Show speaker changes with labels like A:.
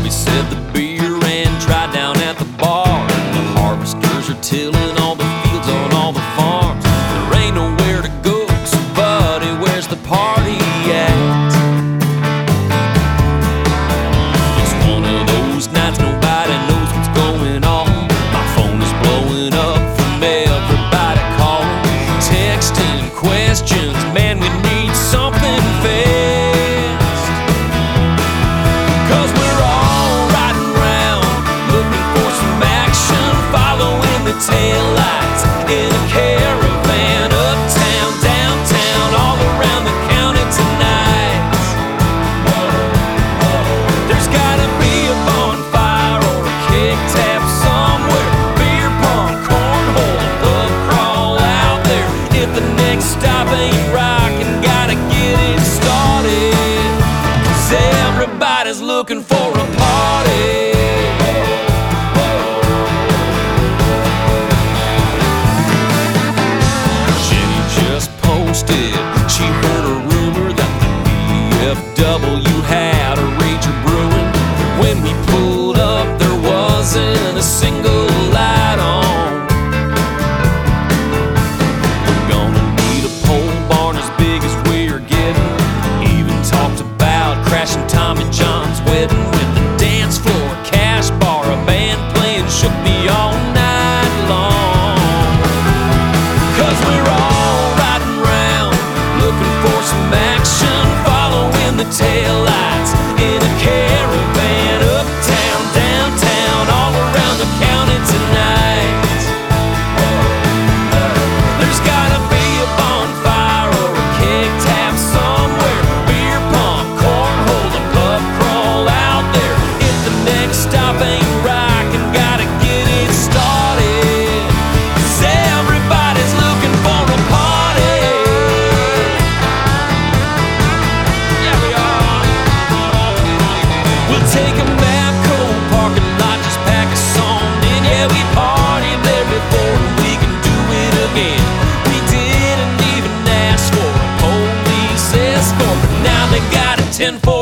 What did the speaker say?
A: They said the beer ran dry down at the bar. The harvesters are tilling all the fields on all the farms. There ain't nowhere to go, so buddy, where's the party at? It's one of those nights nobody knows what's going on. My phone is blowing up from everybody calling, texting questions. Man, we need something fast, 'cause we're all riding around looking for some action, following the taillights in a caravan, uptown, downtown, all around the county tonight. There's gotta be a bonfire or a keg tap somewhere, beer pong, cornhole, a pub crawl out there. If the next stop ain't rockin', gotta get it started, 'cause everybody's looking for a party. Jenny just posted she heard a rumor that the VFW had a rager brewing. When we pulled up, there wasn't a single light on. We're gonna need a pole barn as big as we're getting. Even talked about crashing Tommy John's wedding with the dance floor, cash bar, a band playing Shook Me all night long. 'Cause we're all riding around looking for some action, following the taillights in a caravan, uptown, downtown, all around the county tonight. There's gotta be a bonfire or a keg tap somewhere, beer pong, cornhole, a pub crawl out there. If the next stop ain't rockin', gotta get it started, 'cause everybody's looking for a party. Yeah, we are. We'll take a Mapco parking lot, just pack a song in. Yeah, we partied there before and we can do it again. We didn't even ask for a police escort, but now they got a 10-4